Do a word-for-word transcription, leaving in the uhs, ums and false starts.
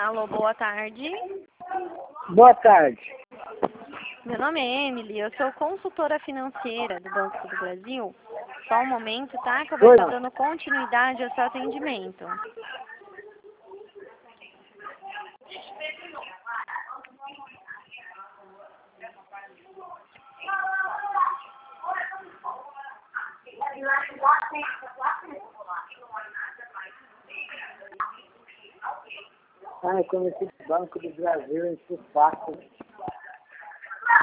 Alô, boa tarde. Boa tarde. Meu nome é Emily, eu sou consultora financeira do Banco do Brasil. Só um momento, tá? Que eu vou Oi. estar dando continuidade ao seu atendimento. Ah, eu conheci o Banco do Brasil em Supaco.